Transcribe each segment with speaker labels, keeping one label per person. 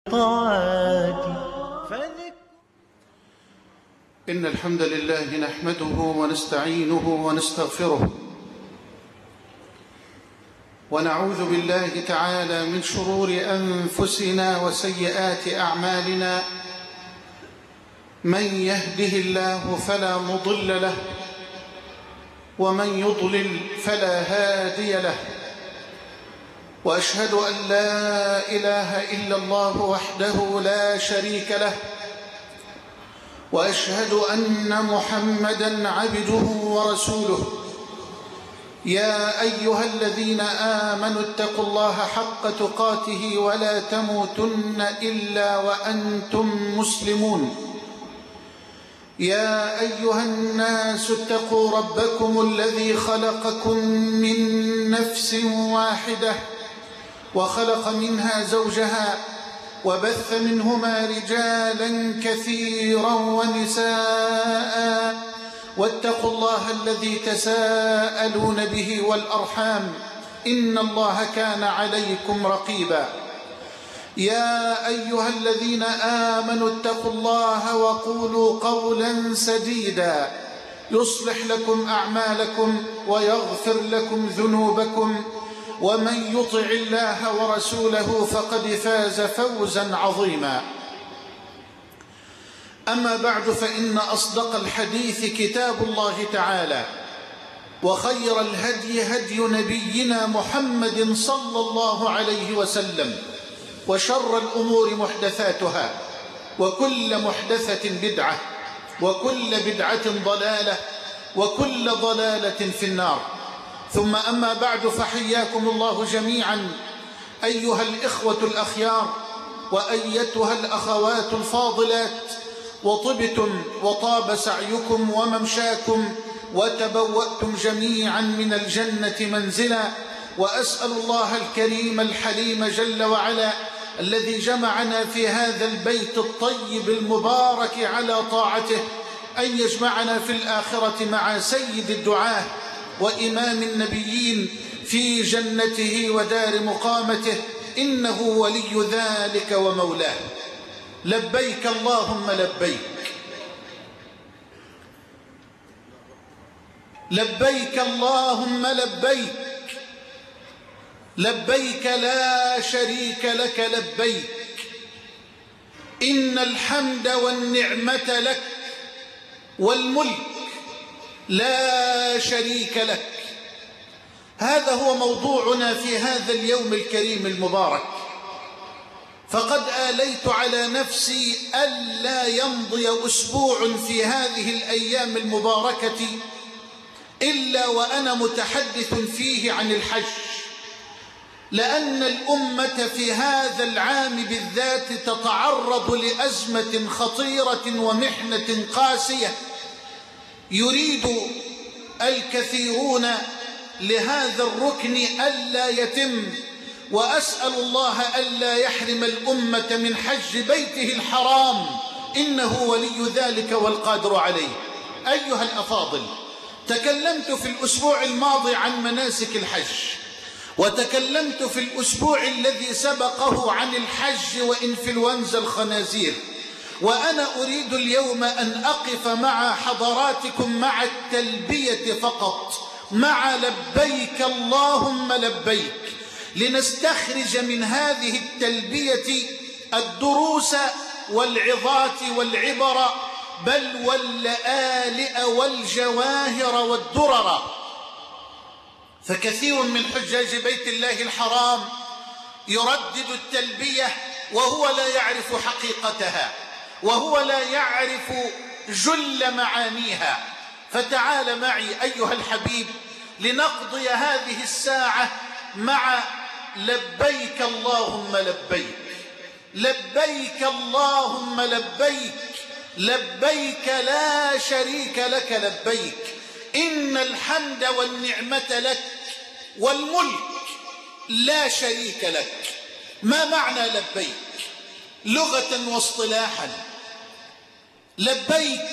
Speaker 1: إن الحمد لله نحمده ونستعينه ونستغفره ونعوذ بالله تعالى من شرور أنفسنا وسيئات أعمالنا. من يهده الله فلا مضل له ومن يضلل فلا هادي له، وأشهد أن لا إله إلا الله وحده لا شريك له، وأشهد أن محمدًا عبده ورسوله. يا أيها الذين آمنوا اتقوا الله حق تقاته ولا تموتن إلا وأنتم مسلمون. يا أيها الناس اتقوا ربكم الذي خلقكم من نفس واحدة وخلق منها زوجها وبث منهما رجالا كثيرا ونساء، واتقوا الله الذي تساءلون به والأرحام إن الله كان عليكم رقيبا. يا أيها الذين آمنوا اتقوا الله وقولوا قولا سديدا يصلح لكم أعمالكم ويغفر لكم ذنوبكم، ومن يطع الله ورسوله فقد فاز فوزا عظيما. أما بعد، فإن أصدق الحديث كتاب الله تعالى، وخير الهدي هدي نبينا محمد صلى الله عليه وسلم، وشر الأمور محدثاتها، وكل محدثة بدعة، وكل بدعة ضلالة، وكل ضلالة في النار. ثم أما بعد، فحياكم الله جميعا أيها الإخوة الأخيار وأيتها الأخوات الفاضلات، وطبتم وطاب سعيكم وممشاكم وتبوأتم جميعا من الجنة منزلا. وأسأل الله الكريم الحليم جل وعلا الذي جمعنا في هذا البيت الطيب المبارك على طاعته أن يجمعنا في الآخرة مع سيد الدعاة وإمام النبيين في جنته ودار مقامته، إنه ولي ذلك ومولاه. لبيك اللهم لبيك، لبيك اللهم لبيك، لبيك لا شريك لك لبيك، إن الحمد والنعمة لك والملك لا شريك لك. هذا هو موضوعنا في هذا اليوم الكريم المبارك. فقد آليت على نفسي ألا يمضي أسبوع في هذه الأيام المباركة إلا وأنا متحدث فيه عن الحج، لأن الأمة في هذا العام بالذات تتعرض لأزمة خطيرة ومحنة قاسية، يريد الكثيرون لهذا الركن ألا يتم، وأسأل الله ألا يحرم الأمة من حج بيته الحرام، إنه ولي ذلك والقادر عليه. أيها الأفاضل، تكلمت في الأسبوع الماضي عن مناسك الحج، وتكلمت في الأسبوع الذي سبقه عن الحج وإنفلونزا الخنازير، وأنا أريد اليوم أن أقف مع حضراتكم مع التلبية فقط، مع لبيك اللهم لبيك، لنستخرج من هذه التلبية الدروس والعظات والعبر، بل واللآلئ والجواهر والدرر. فكثير من حجاج بيت الله الحرام يردد التلبية وهو لا يعرف حقيقتها، وهو لا يعرف جل معانيها. فتعال معي أيها الحبيب لنقضي هذه الساعة مع لبيك اللهم لبيك، لبيك اللهم لبيك، لبيك لا شريك لك لبيك، إن الحمد والنعمة لك والملك لا شريك لك. ما معنى لبيك لغة واصطلاحا؟ لبيك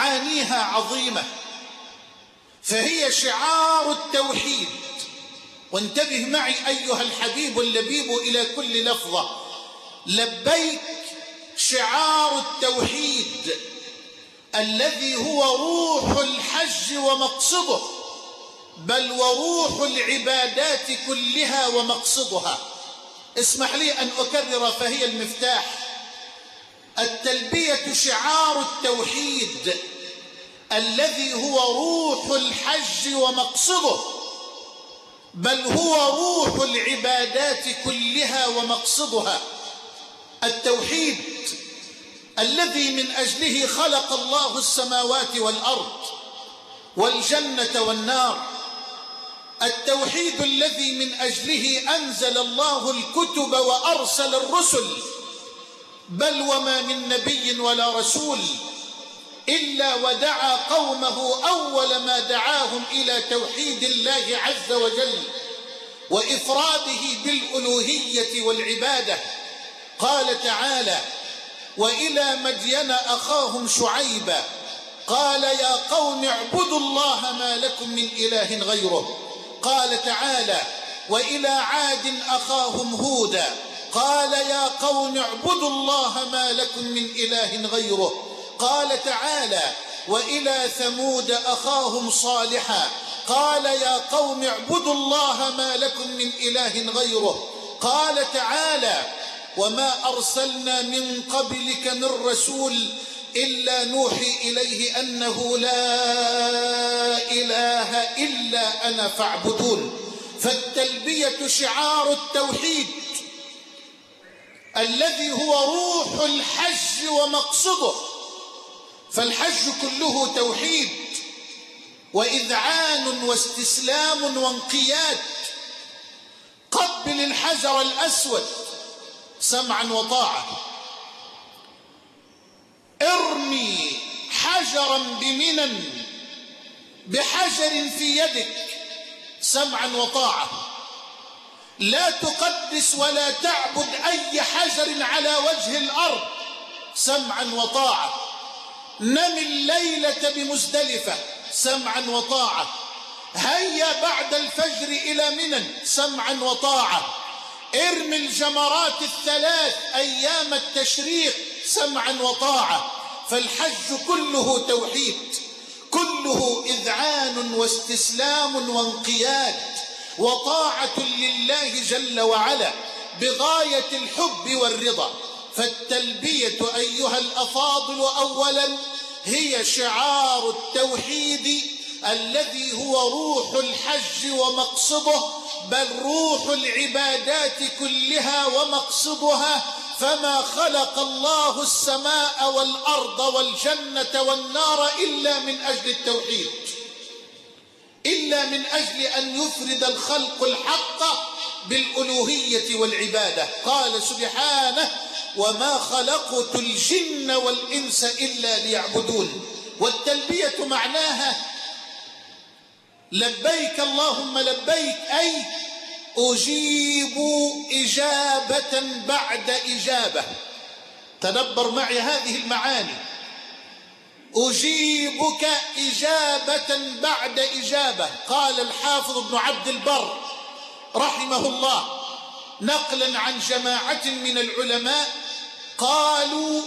Speaker 1: معانيها عظيمة، فهي شعار التوحيد وانتبه معي أيها الحبيب اللبيب إلى كل لفظة. لبيك شعار التوحيد الذي هو روح الحج ومقصده، بل وروح العبادات كلها ومقصدها. اسمح لي أن أكرر فهي المفتاح. التلبية شعار التوحيد الذي هو روح الحج ومقصده، بل هو روح العبادات كلها ومقصدها. التوحيد الذي من أجله خلق الله السماوات والأرض والجنة والنار. التوحيد الذي من أجله أنزل الله الكتب وأرسل الرسل، بل وما من نبي ولا رسول إلا ودعا قومه أول ما دعاهم إلى توحيد الله عز وجل وإفراده بالألوهية والعبادة. قال تعالى: وإلى مدين أخاهم شعيبا قال يا قوم اعبدوا الله ما لكم من إله غيره. قال تعالى: وإلى عاد أخاهم هودا قال يا قوم اعبدوا الله ما لكم من إله غيره. قال تعالى: وإلى ثمود أخاهم صالحا قال يا قوم اعبدوا الله ما لكم من إله غيره. قال تعالى: وما أرسلنا من قبلك من رسول إلا نوحي إليه أنه لا إله إلا أنا فاعبدون. فالتلبية شعار التوحيد الذي هو روح الحج ومقصده. فالحج كله توحيد وإذعان واستسلام وانقياد. قبل الحجر الأسود سمعا وطاعة، ارمي حجرا بمنى بحجر في يدك سمعا وطاعة. لا تقدس ولا تعبد أي حجر على وجه الأرض سمعا وطاعة. نم الليلة بمزدلفة سمعا وطاعة. هيا بعد الفجر إلى منى سمعا وطاعة. ارمي الجمرات الثلاث أيام التشريق سمعا وطاعة. فالحج كله توحيد، كله إذعان واستسلام وانقياد وطاعة لله جل وعلا بغاية الحب والرضا. فالتلبية أيها الأفاضل أولا هي شعار التوحيد الذي هو روح الحج ومقصده، بل روح العبادات كلها ومقصدها. فما خلق الله السماء والأرض والجنة والنار إلا من أجل التوحيد، إلا من أجل أن يفرد الخلق الحق بالألوهية والعبادة. قال سبحانه: وما خلقت الجن والإنس إلا ليعبدون. والتلبية معناها لبيك اللهم لبيك، أي أجيب إجابة بعد إجابة. تدبر معي هذه المعاني: أجيبك إجابة بعد إجابة. قال الحافظ ابن عبد البر رحمه الله نقلا عن جماعة من العلماء قالوا: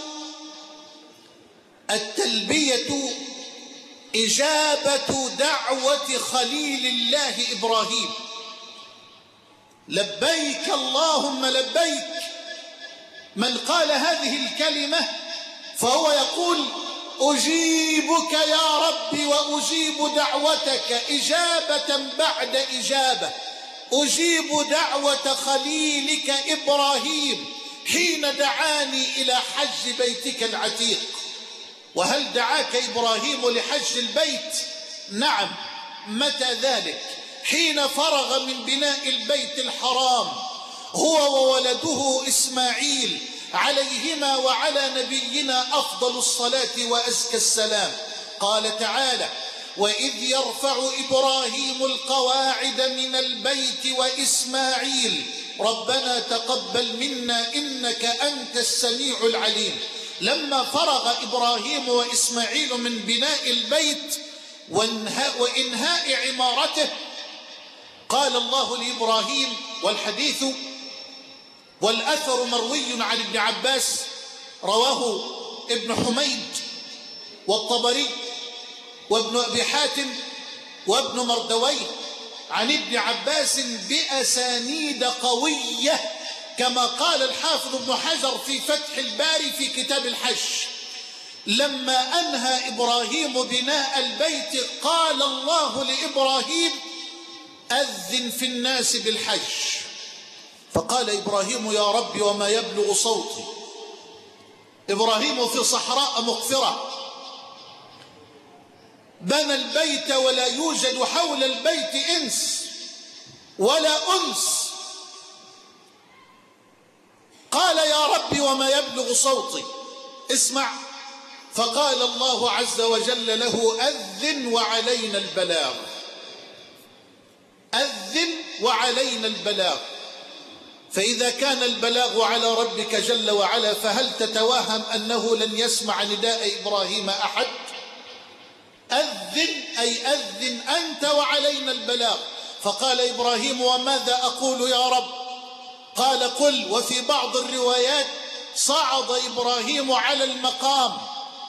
Speaker 1: التلبية إجابة دعوة خليل الله إبراهيم. لبيك اللهم لبيك. من قال هذه الكلمة فهو يقول: أجيبك يا ربي وأجيب دعوتك إجابة بعد إجابة. أجيب دعوة خليلك إبراهيم حين دعاني إلى حج بيتك العتيق. وهل دعاك إبراهيم لحج البيت؟ نعم. متى ذلك؟ حين فرغ من بناء البيت الحرام هو وولده إسماعيل عليهما وعلى نبينا أفضل الصلاة وأزكى السلام. قال تعالى: وإذ يرفع إبراهيم القواعد من البيت وإسماعيل ربنا تقبل منا إنك أنت السميع العليم. لما فرغ إبراهيم وإسماعيل من بناء البيت وإنهاء عمارته قال الله لإبراهيم، والحديث والأثر مروي عن ابن عباس، رواه ابن حميد والطبري وابن أبي حاتم وابن مردويه عن ابن عباس بأسانيد قوية، كما قال الحافظ ابن حجر في فتح الباري في كتاب الحج: لما أنهى إبراهيم بناء البيت قال الله لإبراهيم: أذن في الناس بالحج. فقال إبراهيم: يا رب وما يبلغ صوتي. إبراهيم في صحراء مقفرة، بنى البيت ولا يوجد حول البيت إنس ولا أنس. قال: يا رب وما يبلغ صوتي. اسمع، فقال الله عز وجل له: أذن وعلينا البلاغ. أذن وعلينا البلاغ. فإذا كان البلاغ على ربك جل وعلا، فهل تتوهم أنه لن يسمع نداء إبراهيم أحد؟ أذن أي أذن أنت وعلينا البلاغ. فقال إبراهيم: وماذا أقول يا رب؟ قال: قل. وفي بعض الروايات صعد إبراهيم على المقام،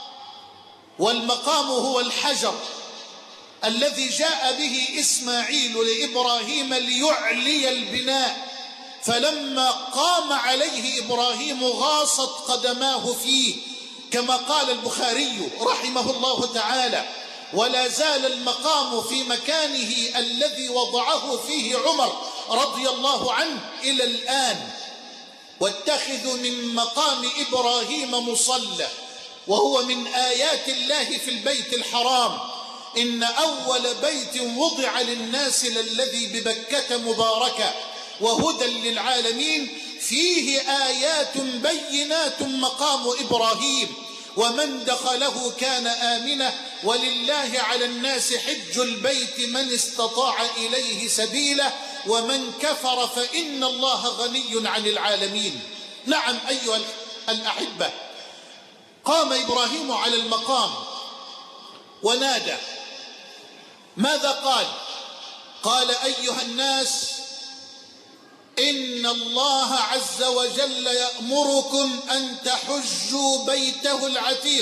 Speaker 1: والمقام هو الحجر الذي جاء به إسماعيل لإبراهيم ليعلي البناء، فلما قام عليه إبراهيم غاصت قدماه فيه، كما قال البخاري رحمه الله تعالى: ولا زال المقام في مكانه الذي وضعه فيه عمر رضي الله عنه إلى الآن. واتخذوا من مقام إبراهيم مصلى، وهو من آيات الله في البيت الحرام: إن أول بيت وضع للناس للذي ببكة مباركة وهدى للعالمين فيه آيات بينات مقام إبراهيم، ومن دخله كان آمنا، ولله على الناس حج البيت من استطاع إليه سبيلا، ومن كفر فإن الله غني عن العالمين. نعم أيها الأحبة، قام إبراهيم على المقام ونادى. ماذا قال؟ قال: أيها الناس، إن الله عز وجل يأمركم أن تحجوا بيته العتيق.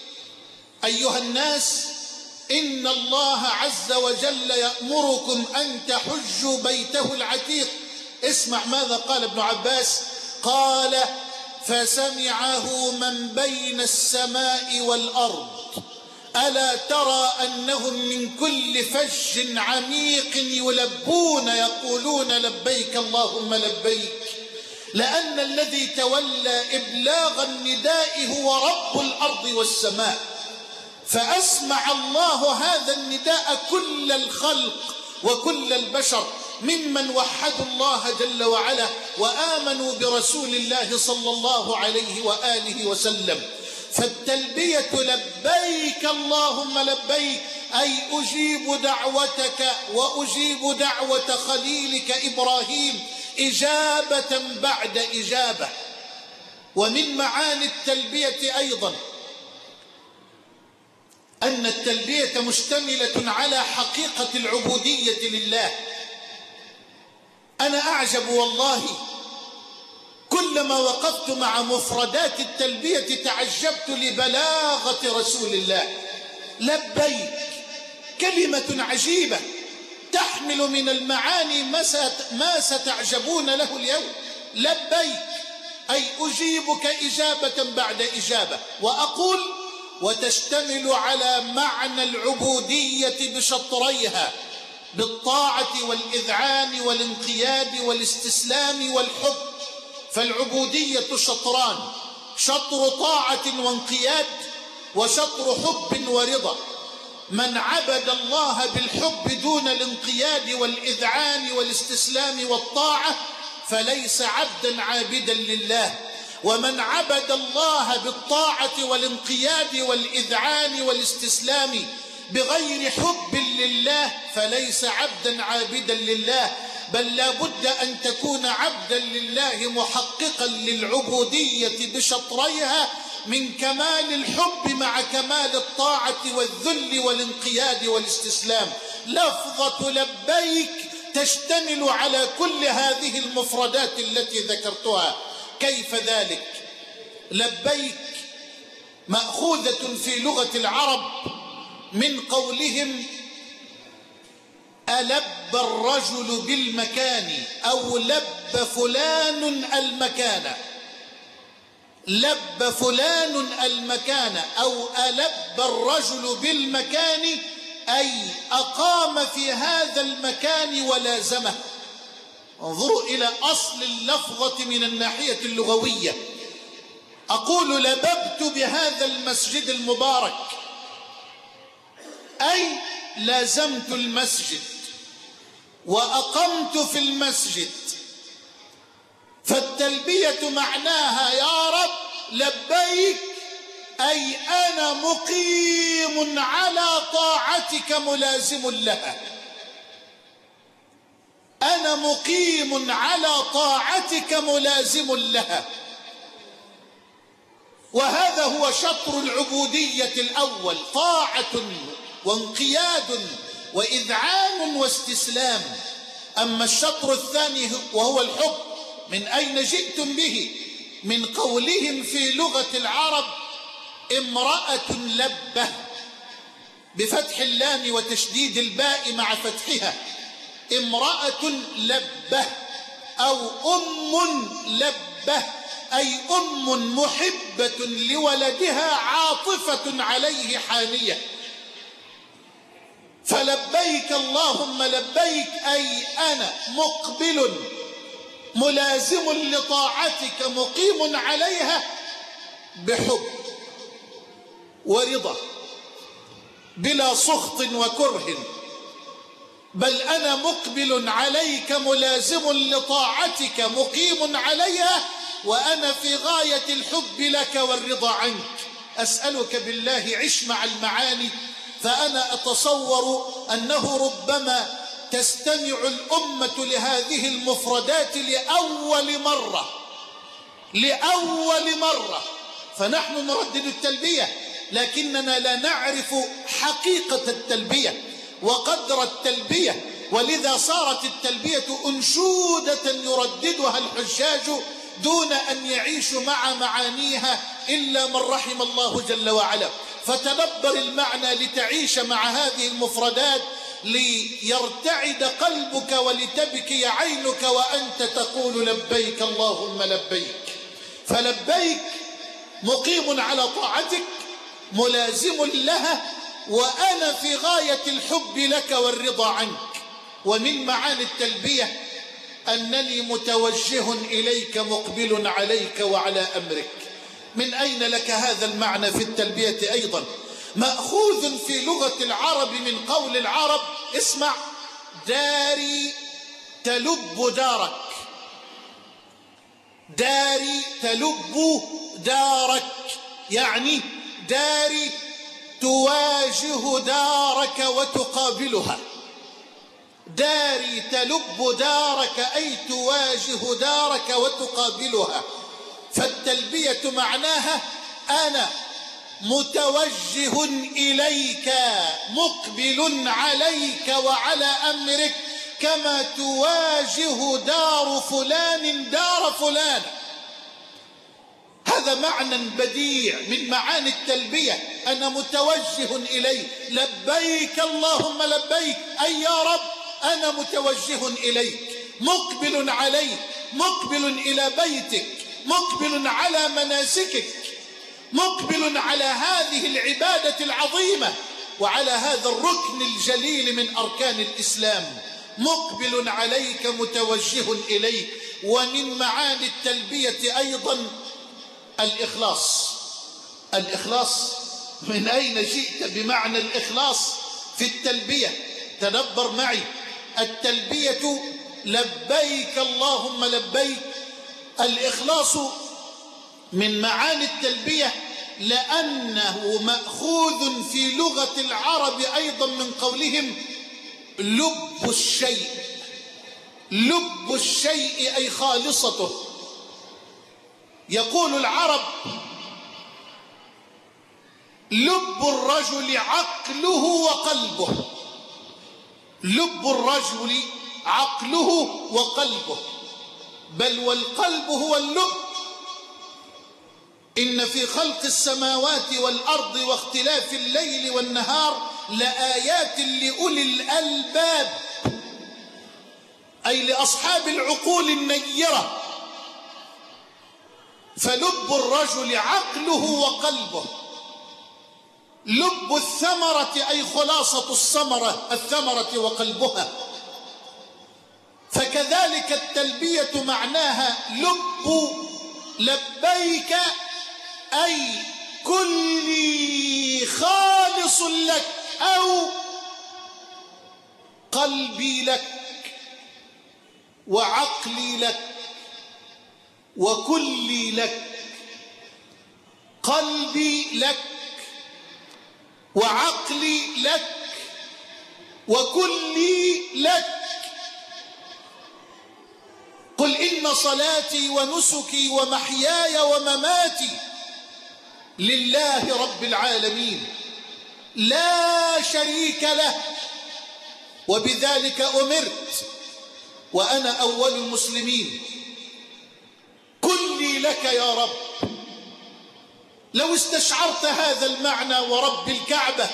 Speaker 1: أيها الناس، إن الله عز وجل يأمركم أن تحجوا بيته العتيق. اسمع ماذا قال ابن عباس. قال: فسمعه من بين السماء والأرض، ألا ترى أنهم من كل فج عميق يلبون يقولون لبيك اللهم لبيك، لأن الذي تولى إبلاغ النداء هو رب الأرض والسماء، فأسمع الله هذا النداء كل الخلق وكل البشر ممن وحدوا الله جل وعلا وآمنوا برسول الله صلى الله عليه وآله وسلم. فالتلبية لبيك اللهم لبيك، أي أجيب دعوتك وأجيب دعوة خليلك إبراهيم إجابة بعد إجابة. ومن معاني التلبية أيضا أن التلبية مشتملة على حقيقة العبودية لله. أنا أعجب والله، كلما وقفت مع مفردات التلبية تعجبت لبلاغة رسول الله. لبيك كلمة عجيبة تحمل من المعاني ما ستعجبون له اليوم. لبيك أي أجيبك إجابة بعد إجابة. وأقول وتشتمل على معنى العبودية بشطريها، بالطاعة والإذعان والانقياد والاستسلام والحب. فالعبودية شطران: شطر طاعة وانقياد، وشطر حب ورضا. من عبد الله بالحب دون الانقياد والإذعان والاستسلام والطاعة فليس عبدا عابدا لله، ومن عبد الله بالطاعة والانقياد والإذعان والاستسلام بغير حب لله فليس عبدا عابدا لله، بل لا بد أن تكون عبدا لله محققا للعبودية بشطريها، من كمال الحب مع كمال الطاعة والذل والانقياد والاستسلام. لفظة لبيك تشتمل على كل هذه المفردات التي ذكرتها. كيف ذلك؟ لبيك مأخوذة في لغة العرب من قولهم ألب الرجل بالمكان أو لب فلان المكان. لب فلان المكان أو ألب الرجل بالمكان أي أقام في هذا المكان ولازمه. انظروا إلى أصل اللفظة من الناحية اللغوية. أقول لببت بهذا المسجد المبارك أي لازمت المسجد وأقمت في المسجد. فالتلبية معناها يا رب لبيك أي أنا مقيم على طاعتك ملازم لها. أنا مقيم على طاعتك ملازم لها. وهذا هو شطر العبودية الأول، طاعة وانقياد وإذعان واستسلام. أما الشطر الثاني وهو الحب، من أين جئتم به؟ من قولهم في لغة العرب امرأة لبة بفتح اللام وتشديد الباء مع فتحها. امرأة لبة أو أم لبة أي أم محبة لولدها عاطفة عليه حانية. فلبيك اللهم لبيك أي أنا مقبل ملازم لطاعتك مقيم عليها بحب ورضا بلا سخط وكره، بل أنا مقبل عليك ملازم لطاعتك مقيم عليها وأنا في غاية الحب لك والرضا عنك. أسألك بالله عش مع المعاني، فأنا أتصور أنه ربما تستمع الأمة لهذه المفردات لأول مرة. فنحن نردد التلبية لكننا لا نعرف حقيقة التلبية وقدر التلبية، ولذا صارت التلبية أنشودة يرددها الحجاج دون أن يعيشوا مع معانيها إلا من رحم الله جل وعلا. فتدبر المعنى لتعيش مع هذه المفردات، ليرتعد قلبك ولتبكي عينك وأنت تقول لبيك اللهم لبيك. فلبيك مقيم على طاعتك ملازم لها وأنا في غاية الحب لك والرضا عنك. ومن معاني التلبية أنني متوجه إليك مقبل عليك وعلى أمرك. من أين لك هذا المعنى في التلبية أيضا؟ مأخوذ في لغة العرب من قول العرب، اسمع، داري تلب دارك. داري تلب دارك يعني داري تواجه دارك وتقابلها. داري تلب دارك أي تواجه دارك وتقابلها. فالتلبية معناها أنا متوجه إليك مقبل عليك وعلى أمرك كما تواجه دار فلان دار فلان. هذا معنى بديع من معاني التلبية، أنا متوجه إليك. لبيك اللهم لبيك أي يا رب أنا متوجه إليك مقبل عليك، مقبل إلى بيتك، مقبل على مناسكك، مقبل على هذه العبادة العظيمة وعلى هذا الركن الجليل من أركان الإسلام. مقبل عليك متوجه إليك. ومن معاني التلبية أيضا الإخلاص. الإخلاص، من أين جئت بمعنى الإخلاص في التلبية؟ تدبر معي. التلبية لبيك اللهم لبيك. الإخلاص من معاني التلبية لأنه مأخوذ في لغة العرب أيضا من قولهم لب الشيء. لب الشيء أي خالصته. يقول العرب لب الرجل عقله وقلبه. لب الرجل عقله وقلبه، بل والقلب هو اللب. إن في خلق السماوات والأرض واختلاف الليل والنهار لآيات لأولي الألباب، أي لأصحاب العقول النيرة. فلب الرجل عقله وقلبه، لب الثمرة أي خلاصة الثمرة وقلبها. فكذلك التلبية معناها لب لبيك، أي كلي خالص لك، أو قلبي لك وعقلي لك وكلي لك. قلبي لك وعقلي لك وكلي لك. قل إن صلاتي ونسكي ومحياي ومماتي لله رب العالمين لا شريك له، وبذلك أمرت وأنا أول المسلمين. كلي لك يا رب. لو استشعرت هذا المعنى ورب الكعبة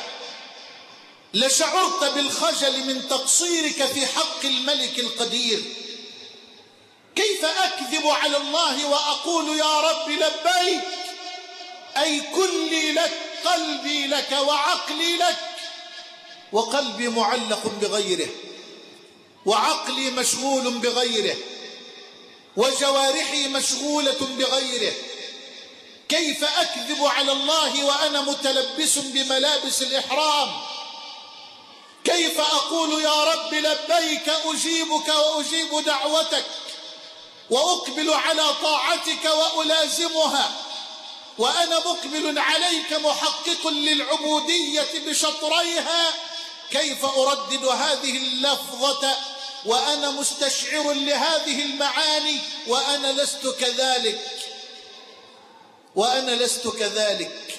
Speaker 1: لشعرت بالخجل من تقصيرك في حق الملك القدير. كيف أكذب على الله وأقول يا رب لبيك، أي كلي لك، قلبي لك وعقلي لك، وقلبي معلق بغيره، وعقلي مشغول بغيره، وجوارحي مشغولة بغيره. كيف أكذب على الله وأنا متلبس بملابس الإحرام؟ كيف أقول يا رب لبيك، أجيبك وأجيب دعوتك وأقبل على طاعتك وألازمها، وأنا مقبل عليك محقق للعبودية بشطريها؟ كيف أردد هذه اللفظة وأنا مستشعر لهذه المعاني وأنا لست كذلك؟ وأنا لست كذلك.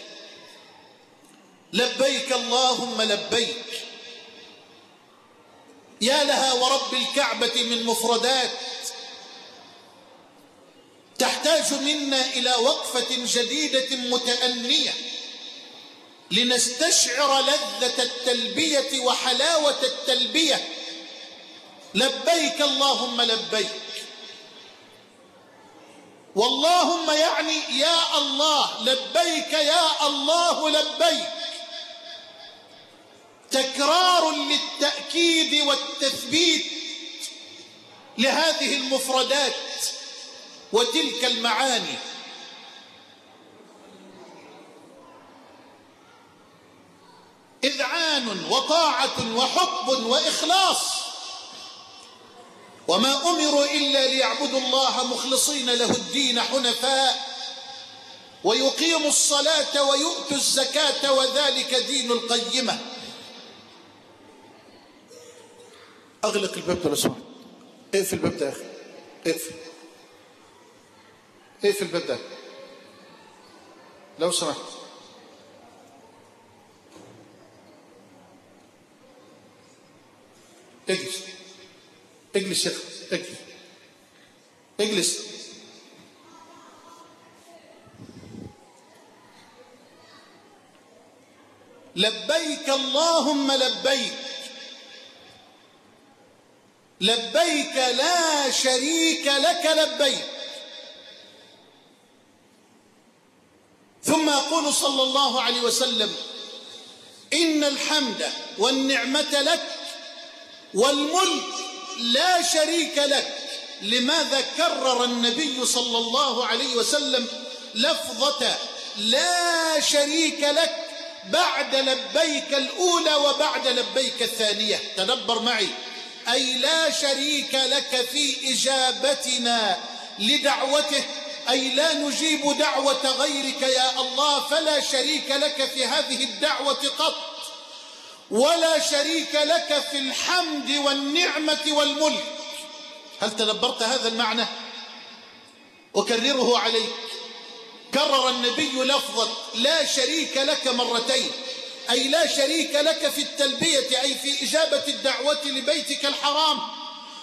Speaker 1: لبيك اللهم لبيك. يا لها ورب الكعبة من مفردات تحتاج منا إلى وقفة جديدة متأنية لنستشعر لذة التلبية وحلاوة التلبية. لبيك اللهم لبيك. واللهم يعني يا الله، لبيك يا الله لبيك. تكرار للتأكيد والتثبيت لهذه المفردات وتلك المعاني. إذعان وطاعة وحب وإخلاص. وما أمروا إلا ليعبدوا الله مخلصين له الدين حنفاء ويقيموا الصلاة ويؤتوا الزكاة وذلك دين القيمة. أغلق الباب ده لو سمحت. اقفل الباب ده يا أخي. اقفل الباب ده لو سمحت. اجلس يا أخي، اجلس. لبيك اللهم لبيك. لبيك لا شريك لك لبيك. ثم يقول صلى الله عليه وسلم: إن الحمد والنعمة لك والملك لا شريك لك. لماذا كرر النبي صلى الله عليه وسلم لفظة لا شريك لك بعد لبيك الأولى وبعد لبيك الثانية؟ تدبر معي. أي لا شريك لك في إجابتنا لدعوته، أي لا نجيب دعوة غيرك يا الله، فلا شريك لك في هذه الدعوة قط، ولا شريك لك في الحمد والنعمة والملك. هل تدبرت هذا المعنى؟ أكرره عليك. كرر النبي لفظة لا شريك لك مرتين، أي لا شريك لك في التلبية، أي في إجابة الدعوة لبيتك الحرام،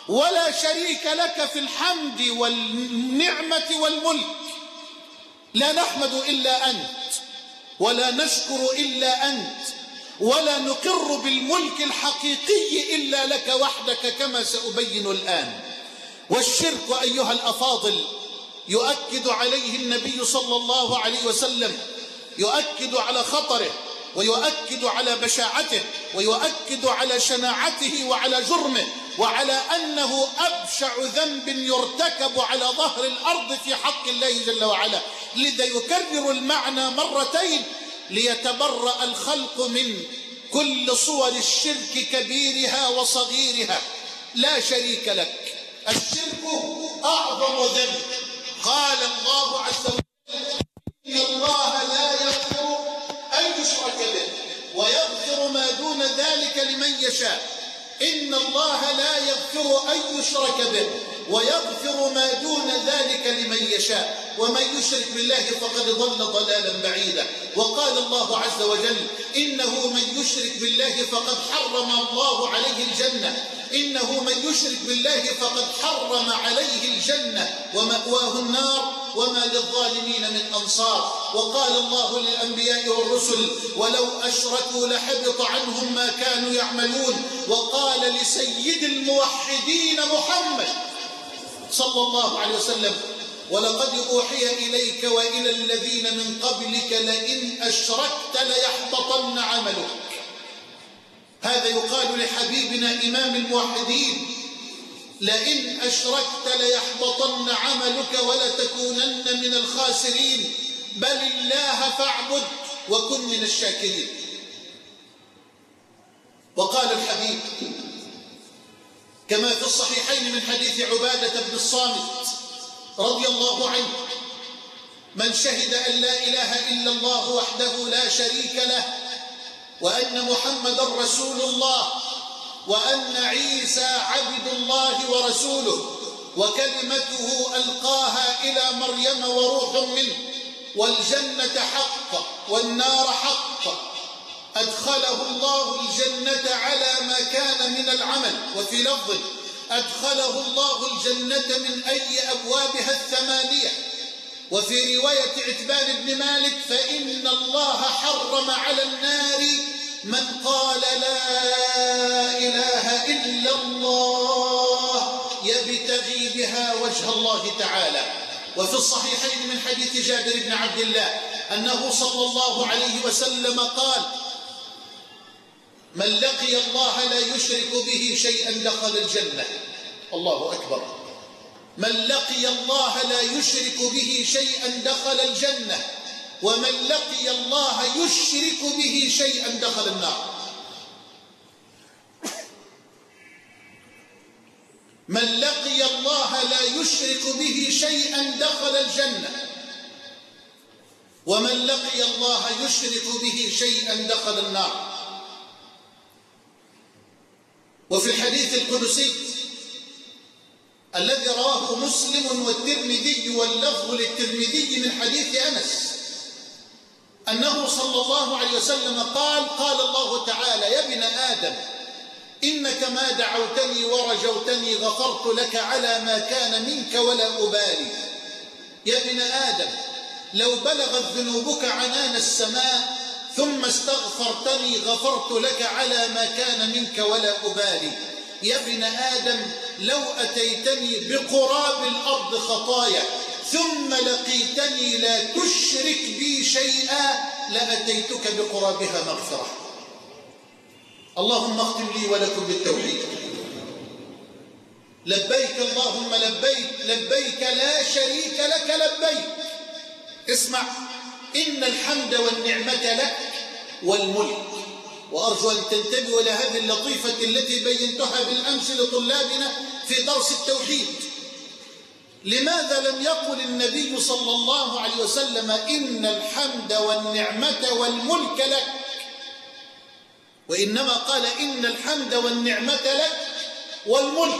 Speaker 1: ولا شريك لك في الحمد والنعمة والملك. لا نحمد إلا أنت، ولا نشكر إلا أنت، ولا نقر بالملك الحقيقي إلا لك وحدك كما سأبين الآن. والشرك أيها الأفاضل يؤكد عليه النبي صلى الله عليه وسلم، يؤكد على خطره، ويؤكد على بشاعته، ويؤكد على شناعته وعلى جرمه، وعلى أنه أبشع ذنب يرتكب على ظهر الأرض في حق الله جل وعلا. لذا يكرر المعنى مرتين ليتبرأ الخلق من كل صور الشرك كبيرها وصغيرها. لا شريك لك، الشرك أعظم ذنب. قال الله عز وجل: إن الله لا يغفر أن يشرك به ويغفر ما دون ذلك لمن يشاء. إن الله لا يغفر أن يشرك به ويغفر ما دون ذلك لمن يشاء، ومن يشرك بالله فقد ضل ضلالا بعيدا. وقال الله عز وجل: إنه من يشرك بالله فقد حرم الله عليه الجنة، إنه من يشرك بالله فقد حرم عليه الجنة ومأواه النار وما للظالمين من أنصار. وقال الله للأنبياء والرسل: ولو أشركوا لحبط عنهم ما كانوا يعملون. وقال لسيد الموحدين محمد صلى الله عليه وسلم: ولقد أوحي إليك وإلى الذين من قبلك لئن أشركت ليحبطن عملك. هذا يقال لحبيبنا إمام الموحدين: لئن أشركت ليحبطن عملك ولتكونن من الخاسرين، بل الله فاعبد وكن من الشاكرين. وقال الحبيب كما في الصحيحين من حديث عبادة بن الصامت رضي الله عنه: من شهد أن لا إله إلا الله وحده لا شريك له، وأن محمدا رسول الله، وأن عيسى عبد الله ورسوله، وكلمته ألقاها إلى مريم وروح منه، والجنة حق والنار حق، أدخله الله الجنة على ما كان من العمل. وفي لفظ: أدخله الله الجنة من أي أبوابها الثمانية. وفي رواية عتبان بن مالك: فإن الله حرم على النار من قال لا إله إلا الله يبتغي بها وجه الله تعالى. وفي الصحيحين من حديث جابر بن عبد الله أنه صلى الله عليه وسلم قال: من لقي الله لا يشرك به شيئا دخل الجنة. الله أكبر. من لقي الله لا يشرك به شيئا دخل الجنة، ومن لقي الله يشرك به شيئا دخل النار. من لقي الله لا يشرك به شيئا دخل الجنة، ومن لقي الله يشرك به شيئا دخل النار. وفي الحديث القدسي الذي رواه مسلم والترمذي واللفظ للترمذي من حديث أنس أنه صلى الله عليه وسلم قال: قال الله تعالى: يا ابن آدم إنك ما دعوتني ورجوتني غفرت لك على ما كان منك ولا أبالي. يا ابن آدم لو بلغت ذنوبك عنان السماء ثم استغفرتني غفرت لك على ما كان منك ولا أبالي. يا ابن آدم لو أتيتني بقراب الأرض خطايا ثم لقيتني لا تشرك بي شيئا لأتيتك بقرابها مغفرة. اللهم اختم لي ولكم بالتوحيد. لبيك اللهم لبيك، لبيك لا شريك لك لبيك. اسمع: إن الحمد والنعمة لك والملك. وأرجو أن تنتبهوا إلى هذه اللطيفة التي بينتها بالأمس لطلابنا في درس التوحيد. لماذا لم يقل النبي صلى الله عليه وسلم: إن الحمد والنعمة والملك لك، وإنما قال: إن الحمد والنعمة لك والملك،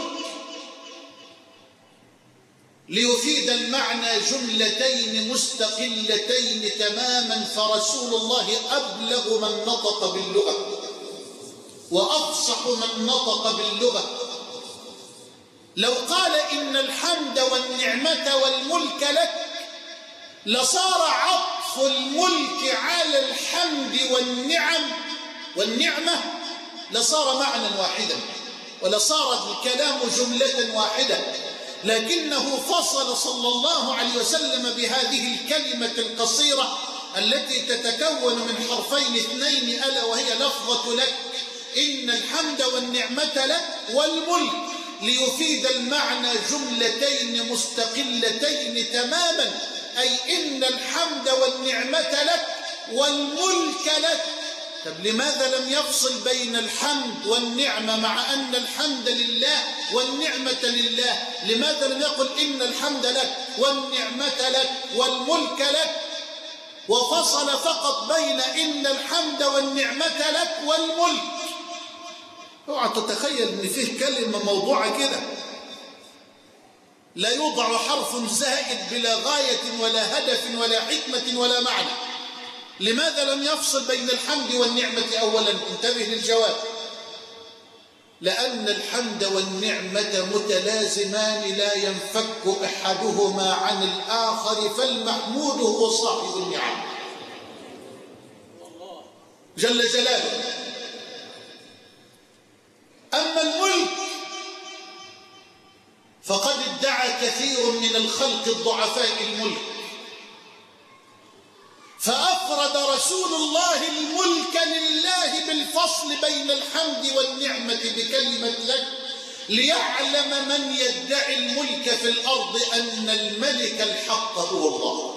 Speaker 1: ليفيد المعنى جملتين مستقلتين تماما. فرسول الله أبلغ من نطق باللغة وأفصح من نطق باللغة، لو قال إن الحمد والنعمة والملك لك لصار عطف الملك على الحمد والنعمة لصار معنى واحدا، ولصار الكلام جملة واحدة، لكنه فصل صلى الله عليه وسلم بهذه الكلمة القصيرة التي تتكون من حرفين اثنين، ألا وهي لفظة لك، إن الحمد والنعمة لك والملك، ليفيد المعنى جملتين مستقلتين تماما، أي إن الحمد والنعمة لك والملك لك. طب لماذا لم يفصل بين الحمد والنعمة مع أن الحمد لله والنعمة لله؟ لماذا لم يقل إن الحمد لك والنعمة لك والملك لك، وفصل فقط بين إن الحمد والنعمة لك والملك؟ اوعى تتخيل ان فيه كلمة موضوعة كده لا يوضع حرف زائد بلا غاية ولا هدف ولا حكمة ولا معنى. لماذا لم يفصل بين الحمد والنعمة أولا؟ انتبه للجواب. لأن الحمد والنعمة متلازمان لا ينفك أحدهما عن الآخر، فالمحمود هو صاحب النعم جل جلاله. أما الملك فقد ادعى كثير من الخلق الضعفاء الملك، فأفرد رسول الله الملك لله بالفصل بين الحمد والنعمة بكلمة لك، ليعلم من يدعي الملك في الأرض أن الملك الحق هو الله.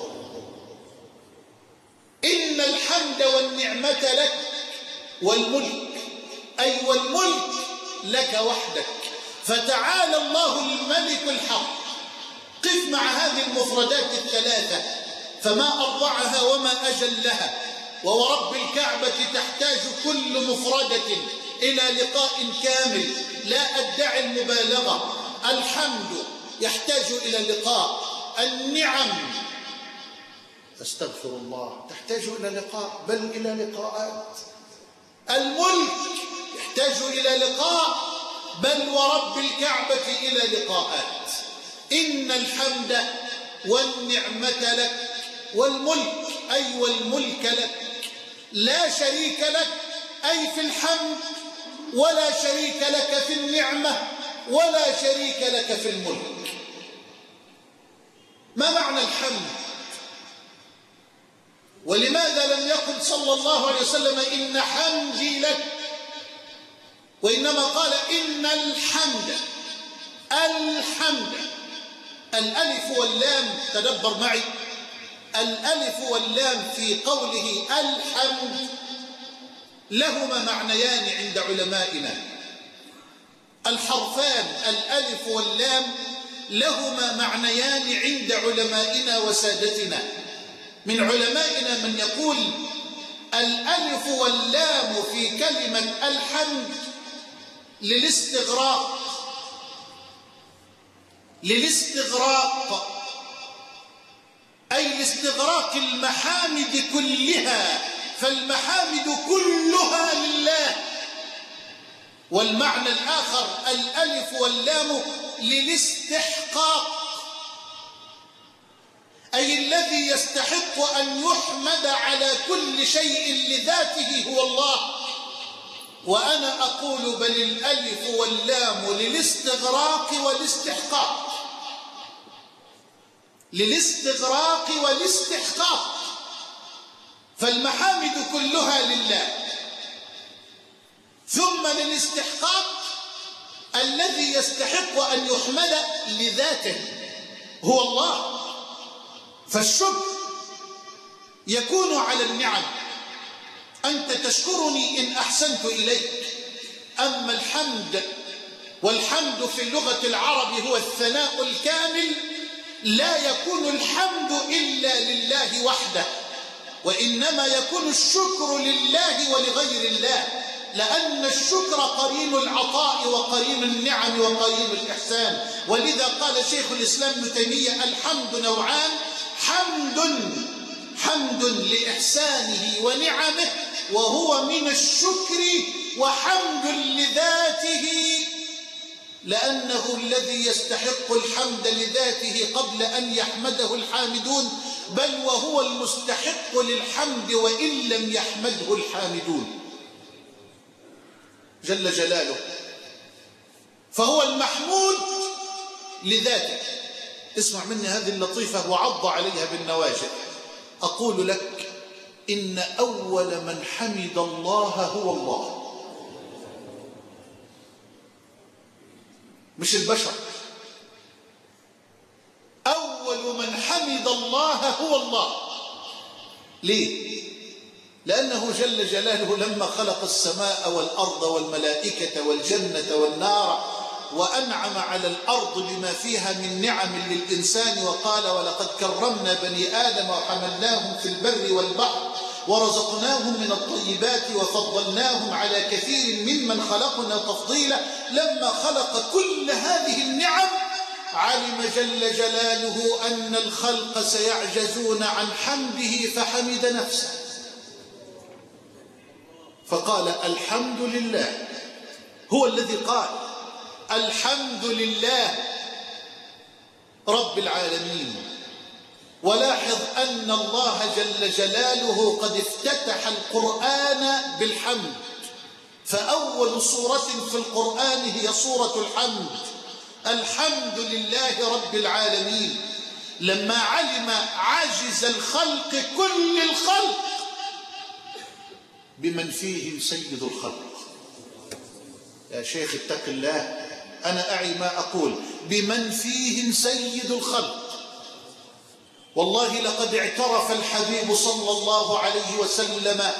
Speaker 1: إن الحمد والنعمة لك والملك، أي والملك لك وحدك، فتعالى الله الملك الحق. قف مع هذه المفردات الثلاثة فما أرضعها وما أجلها. وورب الكعبة تحتاج كل مفردة إلى لقاء كامل، لا أدعي المبالغة. الحمد يحتاج إلى لقاء، النعم أستغفر الله تحتاج إلى لقاء، بل إلى لقاءات. الملك يحتاج إلى لقاء، بل ورب الكعبة إلى لقاءات. إن الحمد والنعمة لك والملك، أي والملك لك، لا شريك لك أي في الحمد، ولا شريك لك في النعمة، ولا شريك لك في الملك. ما معنى الحمد؟ ولماذا لم يقل صلى الله عليه وسلم إن حمدي لك، وإنما قال إن الحمد. الألف واللام، تدبر معي، الألف واللام في قوله الحمد لهما معنيان عند علمائنا. الحرفان الألف واللام لهما معنيان عند علمائنا وسادتنا. من علمائنا من يقول الألف واللام في كلمة الحمد للاستغراق، أي لاستغراق المحامد كلها، فالمحامد كلها لله. والمعنى الآخر الألف واللام للاستحقاق، أي الذي يستحق أن يحمد على كل شيء لذاته هو الله. وأنا أقول بل الألف واللام للاستغراق والاستحقاق، للاستغراق والاستحقاق، فالمحامد كلها لله. ثم للاستحقاق الذي يستحق أن يحمد لذاته هو الله. فالشكر يكون على النعم، أنت تشكرني إن أحسنت إليك. أما الحمد، والحمد في اللغة العرب هو الثناء الكامل، لا يكون الحمد إلا لله وحده، وإنما يكون الشكر لله ولغير الله، لأن الشكر قرين العطاء وقرين النعم وقرين الإحسان. ولذا قال شيخ الإسلام ابن تيمية الحمد نوعان، حمد لإحسانه ونعمه وهو من الشكر، وحمد لذاته لأنه الذي يستحق الحمد لذاته قبل أن يحمده الحامدون، بل وهو المستحق للحمد وإن لم يحمده الحامدون جل جلاله، فهو المحمود لذاته. اسمع مني هذه اللطيفة وعض عليها بالنواجذ. أقول لك إن أول من حمد الله هو الله، مش البشر. أول من حمد الله هو الله. ليه؟ لأنه جل جلاله لما خلق السماء والأرض والملائكة والجنة والنار وأنعم على الأرض بما فيها من نعم للإنسان، وقال ولقد كرمنا بني آدم وحملناهم في البر والبحر ورزقناهم من الطيبات وفضلناهم على كثير ممن خلقنا تفضيلا. لما خلق كل هذه النعم علم جل جلاله أن الخلق سيعجزون عن حمده فحمد نفسه، فقال الحمد لله. هو الذي قال الحمد لله رب العالمين. ولاحظ أن الله جل جلاله قد افتتح القرآن بالحمد، فأول سورة في القرآن هي سورة الحمد. الحمد لله رب العالمين. لما علم عجز الخلق كل الخلق بمن فيهم سيد الخلق. يا شيخ اتق الله، أنا أعي ما أقول، بمن فيهم سيد الخلق. والله لقد اعترف الحبيب صلى الله عليه وسلم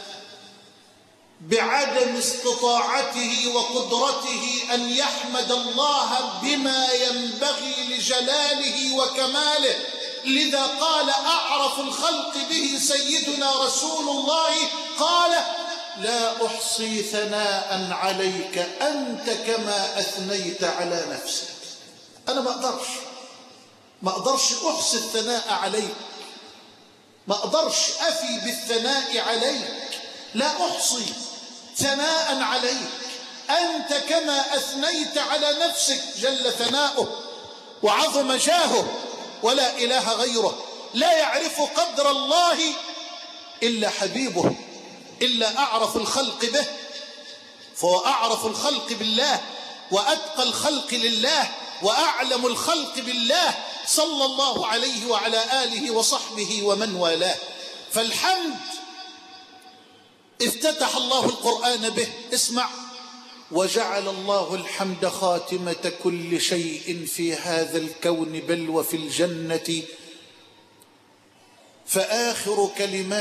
Speaker 1: بعدم استطاعته وقدرته أن يحمد الله بما ينبغي لجلاله وكماله، لذا قال أعرف الخلق به سيدنا رسول الله قال لا أحصي ثناء عليك أنت كما أثنيت على نفسك. أنا ما أقدرش أحصي الثناء عليك، ما أقدرش أفي بالثناء عليك، لا أحصي ثناء عليك أنت كما أثنيت على نفسك. جل ثناؤه وعظم جاهه ولا إله غيره. لا يعرف قدر الله إلا حبيبه، إلا أعرف الخلق به، فهو أعرف الخلق بالله وأتقى الخلق لله وأعلم الخلق بالله صلى الله عليه وعلى آله وصحبه ومن والاه. فالحمد افتتح الله القرآن به. اسمع: وجعل الله الحمد خاتمة كل شيء في هذا الكون بل وفي الجنة، فأول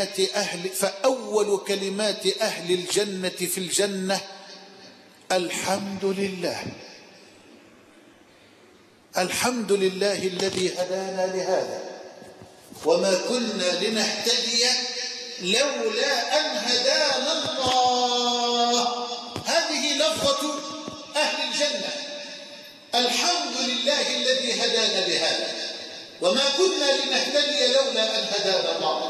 Speaker 1: كلمات أهل الجنة في الجنة الحمد لله. الحمد لله الذي هدانا لهذا وما كنا لنهتدي لولا أن هدانا الله. هذه لفظة أهل الجنة. الحمد لله الذي هدانا لهذا وما كنا لنهتدي لولا أن هدانا الله.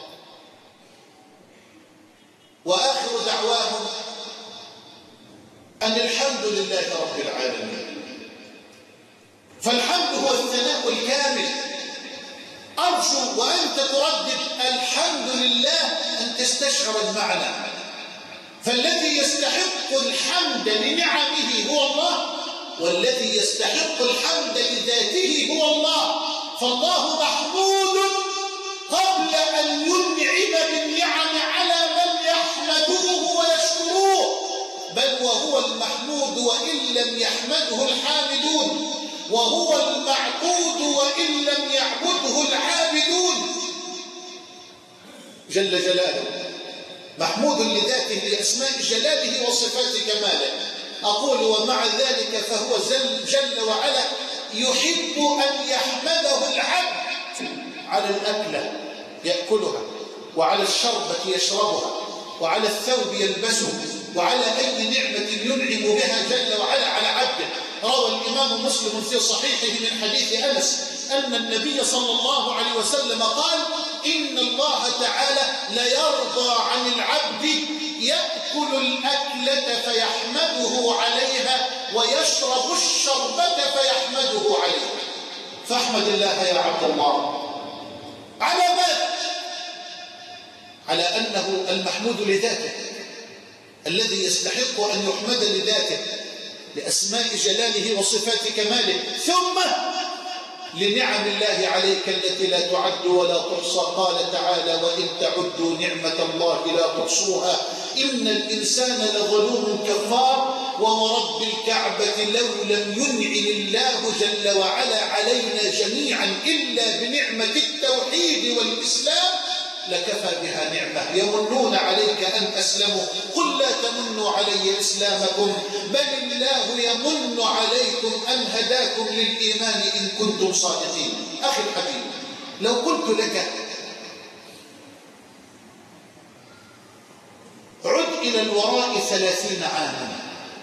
Speaker 1: وآخر دعواهم أن الحمد لله رب العالمين. فالحمد هو الثناء الكامل. أرجو وأنت تردد الحمد لله أن تستشعر المعنى. فالذي يستحق الحمد لنعمه هو الله، والذي يستحق الحمد لذاته هو الله. فالله محمود قبل أن ينعم بالنعم على من يحمده ويشكروه، بل وهو المحمود وإن لم يحمده الحامدون، وهو المعبود وإن لم يعبده العابدون جل جلاله. محمود لذاته لأسماء جلاله وصفات كماله. أقول ومع ذلك فهو جل وعلا يحب أن يحمده العبد على الأكلة يأكلها، وعلى الشربة يشربها، وعلى الثوب يلبسه، وعلى أي نعمة ينعم بها جل وعلا على عبده. روى الإمام مسلم في صحيحه من حديث أنس أن النبي صلى الله عليه وسلم قال: إن الله تعالى ليرضى عن العبد يأكل الأكلة فيحمده عليها ويشرب الشربة فيحمده عليه. فاحمد الله يا عبد الله على ماذا؟ على أنه المحمود لذاته، الذي يستحق أن يحمد لذاته، لأسماء جلاله وصفات كماله، ثم لنعم الله عليك التي لا تعد ولا تحصى. قال تعالى: وإن تعدوا نعمة الله لا تحصوها إن الإنسان لظلوم كفار. وورب الكعبة لو لم ينعم الله جل وعلا علينا جميعا إلا بنعمة التوحيد والإسلام لكفى بها نعمة. يمنون عليك أن أسلموا، قل لا تمنوا علي إسلامكم بل الله يمن عليكم أن هداكم للإيمان إن كنتم صادقين. أخي الحبيب، لو قلت لك عد إلى الوراء 30 عاما،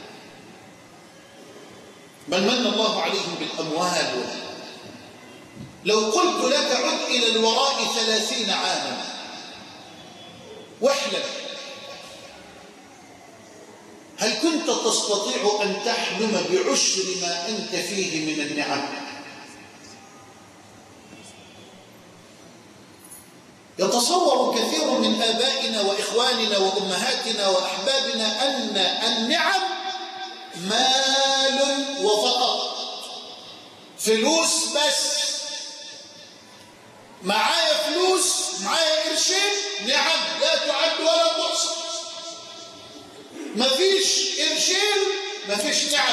Speaker 1: من من الله عليهم بالأموال، لو قلت لك عد إلى الوراء 30 عاما واحلم، هل كنت تستطيع أن تحلم بعشر ما أنت فيه من النعم؟ يتصور كثير من آبائنا وإخواننا وأمهاتنا وأحبابنا أن النعم مال وفقط، فلوس بس. معايا فلوس، معايا قرشين، نعم لا تعد ولا تحصى. مفيش قرشين، مفيش نعم.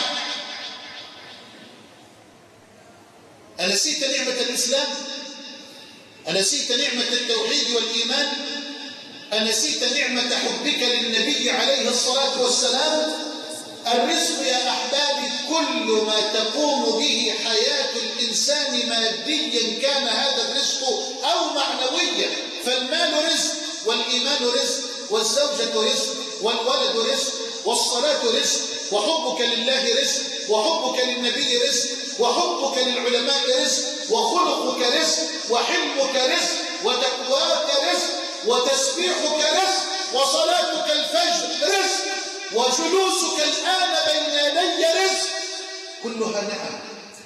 Speaker 1: أنسيت نعمة الإسلام؟ أنسيت نعمة التوحيد والإيمان؟ أنسيت نعمة حبك للنبي عليه الصلاة والسلام؟ الرزق يا أحبابي كل ما تقوم به حياة الإنسان ماديا كان هذا الرزق أو معنويا. فالمال رزق، والإيمان رزق، والزوجة رزق، والولد رزق، والصلاة رزق، وحبك لله رزق، وحبك للنبي رزق، وحبك للعلماء رزق، وخلقك رزق، وحلمك رزق، وتقواك رزق، وتسبيحك رزق، وصلاتك الفجر رزق، وجلوسك الآن بين يدي رزق، كلها نعم.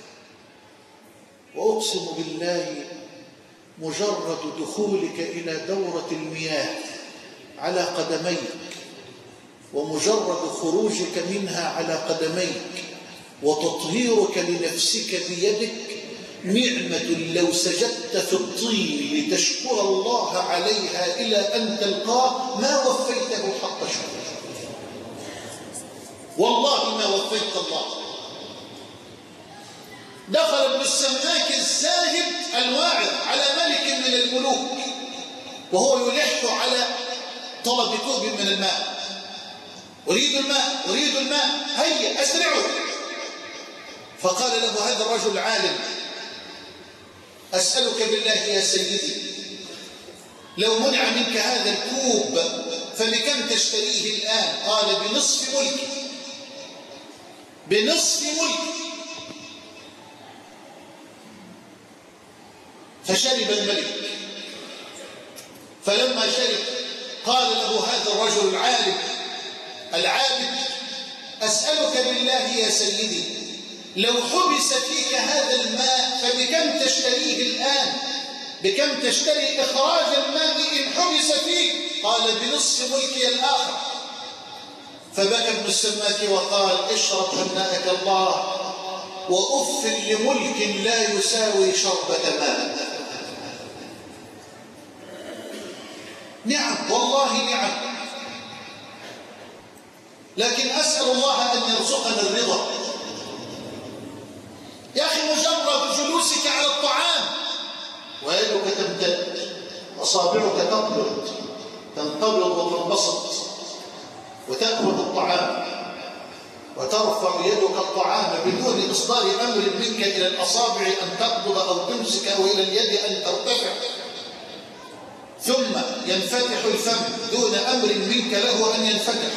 Speaker 1: وأقسم بالله مجرد دخولك إلى دورة المياه على قدميك ومجرد خروجك منها على قدميك وتطهيرك لنفسك بيدك نعمة لو سجدت في الطين لتشكر الله عليها إلى أن تلقاه ما وفيته حق شكره، والله ما وفيت الله. دخل ابن السماك الزاهد الواعظ على ملك من الملوك وهو يلح على طلب كوب من الماء، أريد الماء أريد الماء، هيا أسرعوا. فقال له هذا الرجل العالم: أسألك بالله يا سيدي لو منع منك هذا الكوب فبكم تشتريه الآن؟ قال: بنصف ملكي، بنصف ملكي. فشرب الملك، فلما شرب قال له هذا الرجل العالم العابد: أسألك بالله يا سيدي لو حبس فيك هذا الماء فبكم تشتريه الآن؟ بكم تشتري إخراج الماء إن حبس فيك؟ قال: بنصف ملكي الآخر. فبكى ابن السماك وقال: اشرب هنأك الله، وأف لملك لا يساوي شربة ماء. نعم والله نعم، لكن أسأل الله أن يرزقنا الرضا. يا أخي مجرد جلوسك على الطعام ويدك تمتد، أصابعك تنقبض وتنبسط وتأكل الطعام وترفع يدك الطعام بدون إصدار أمر منك إلى الأصابع أن تقبض أو تمسك أو إلى اليد أن ترتفع، ثم ينفتح الفم دون أمر منك له أن ينفتح،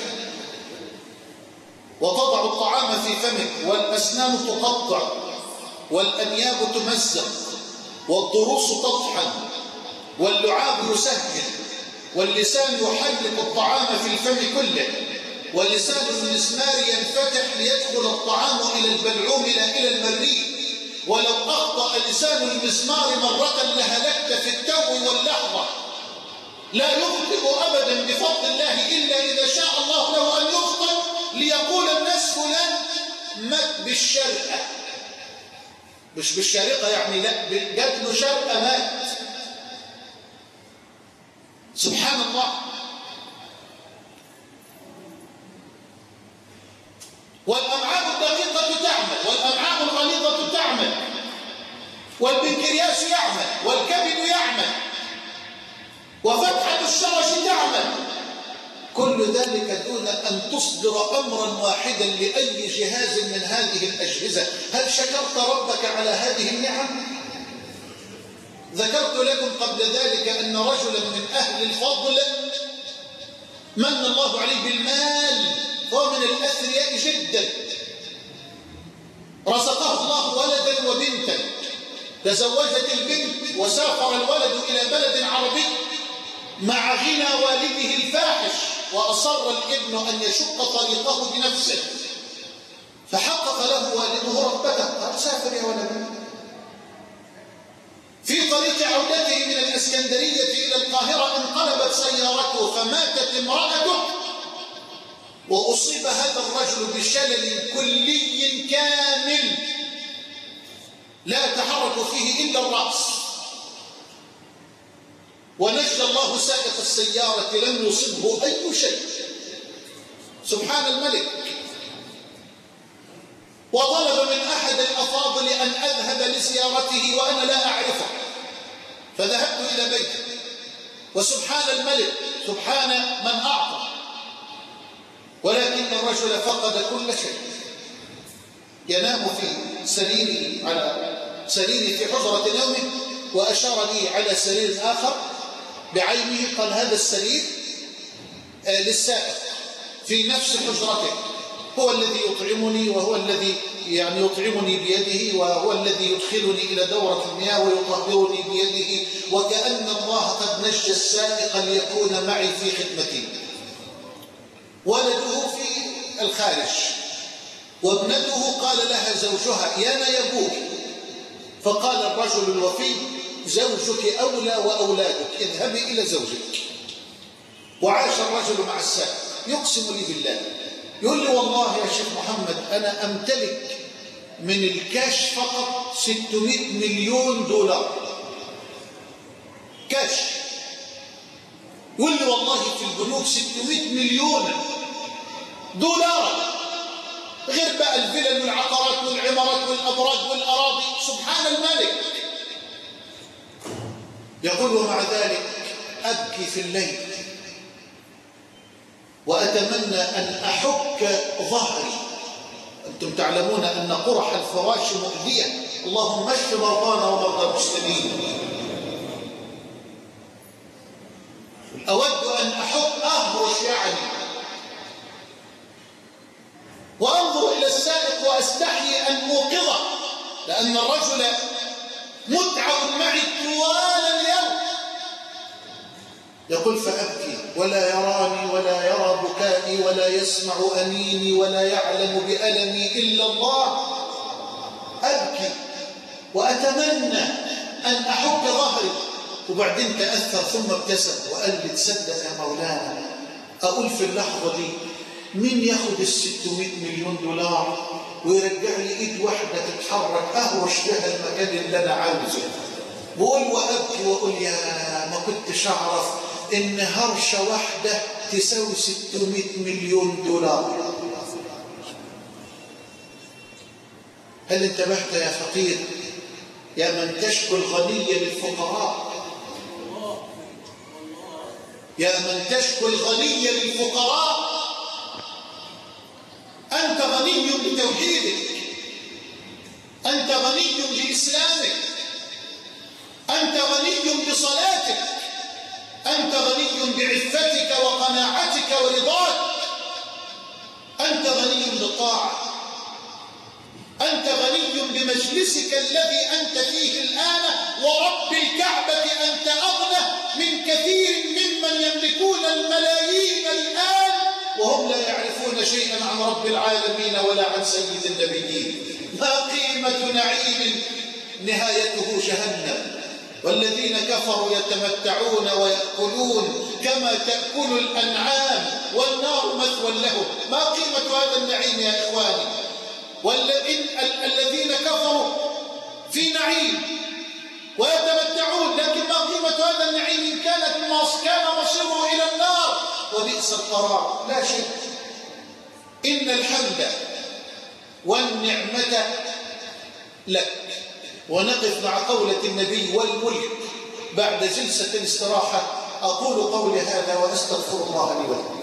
Speaker 1: وتضع الطعام في فمك والأسنان تقطع والأنياب تمزق والضروس تطحن واللعاب يسهل واللسان يحلق الطعام في الفم كله، ولسان المسمار ينفتح ليدخل الطعام إلى البلعوم لا إلى المريء. ولو أخطأ لسان المسمار مرة لهلكت في التو واللحظة. لا يخطئ أبدا بفضل الله إلا إذا شاء الله له أن يخطئ ليقول الناس فلان مات بالشرقة، مش بالشارقة يعني، لا، جات له شرقة مات. سبحان الله. والأمعاء الدقيقة تعمل، والأمعاء الغليظة تعمل، والبنكرياس يعمل، والكبد يعمل، وفتحة الشرج تعمل. كل ذلك دون أن تصدر أمرا واحدا لأي جهاز من هذه الأجهزة. هل شكرت ربك على هذه النعم؟ ذكرت لكم قبل ذلك أن رجلا من أهل الفضل من الله عليه بالمال، هو من الأثرياء جدا، رزقه الله ولدا وبنتا، تزوجت البنت وسافر الولد إلى بلد عربي مع غنى والده الفاحش، وأصر الابن أن يشق طريقه بنفسه، فحقق له والده رغبته، قال سافر يا ولد. في طريق عودته من الإسكندرية إلى القاهرة انقلبت سيارته فماتت امرأته، وأصيب هذا الرجل بشلل كلي كامل لا يتحرك فيه إلا الرأس، ونجى الله سائق السيارة لم يصبه أي شيء. سبحان الملك. وطلب من أحد الأفاضل أن أذهب لزيارته وأنا لا أعرفه، فذهبت إلى بيته، وسبحان الملك، سبحان من أعطى، ولكن الرجل فقد كل شيء. ينام في سريره، على سريره في حجرة نومه، وأشار لي على سرير آخر بعينه، قال هذا السرير للسائق في نفس حجرته، هو الذي يطعمني، وهو الذي يعني يطعمني بيده، وهو الذي يدخلني إلى دورة المياه ويطهرني بيده، وكأن الله قد نجى السائق ليكون معي في خدمتي. ولده في الخارج، وابنته قال لها زوجها يانا يا ابوك، فقال الرجل الوفي زوجك أولى وأولادك، اذهبي إلى زوجك. وعاش الرجل مع السائق يقسم لي بالله، يقول لي والله يا شيخ محمد أنا أمتلك من الكاش فقط 600 مليون دولار كاش. يقول لي والله في البنوك 600 مليون دولار، غير بقى الفلل والعقارات والعمارات والأبراج والأراضي. سبحان الملك. يقول ومع ذلك أبكي في الليل وأتمنى أن أحك ظهري. أنتم تعلمون أن قرح الفراش مؤذية، اللهم اشف مرضانا ومرضى المسلمين. أود أن أحك أهرش يعني، وأنظر إلى السائق وأستحي أن أوقظه، لأن الرجل متعب معي طوال اليوم. يقول فأبكي ولا يراني ولا يرى بكائي ولا يسمع أنيني ولا يعلم بألمي إلا الله. أبكي وأتمنى أن أحك ظهري. وبعدين تأثر ثم ابتسم وقال لي تصدق يا مولانا، أقول في اللحظة دي مين ياخد 600 مليون دولار ويرجع لي ايد واحدة تتحرك أهرش بها المكان اللي أنا عاوزه. بقول وأبكي وأقول يا ما كنتش أعرف إن هرشة واحدة تساوي 600 مليون دولار. هل انتبهت يا فقير يا من تشكو الغني للفقراء؟ يا من تشكو الغني للفقراء، أنت غني بتوحيدك، أنت غني بإسلامك، أنت غني بصلاتك، أنت غني بعفتك وقناعتك ورضاك، أنت غني بالطاعة، أنت غني بمجلسك الذي أنت فيه الآن، ورب الكعبة أنت أغنى من كثير ممن يملكون الملايين الآن وهم لا يعرفون يعرفون شيئا عن رب العالمين ولا عن سيد النبيين. ما قيمة نعيم نهايته جهنم، والذين كفروا يتمتعون ويأكلون كما تأكل الأنعام والنار مثوى لهم. ما قيمة هذا النعيم يا إخواني؟ الذين كفروا في نعيم ويتمتعون، لكن ما قيمة هذا النعيم إن كان مصيره إلى النار وبئس القرار. لا شيء. إن الحمد والنعمة لك. ونقف مع قولة النبي والملك بعد جلسة الاستراحة. أقول قولي هذا وأستغفر الله لي ولكم.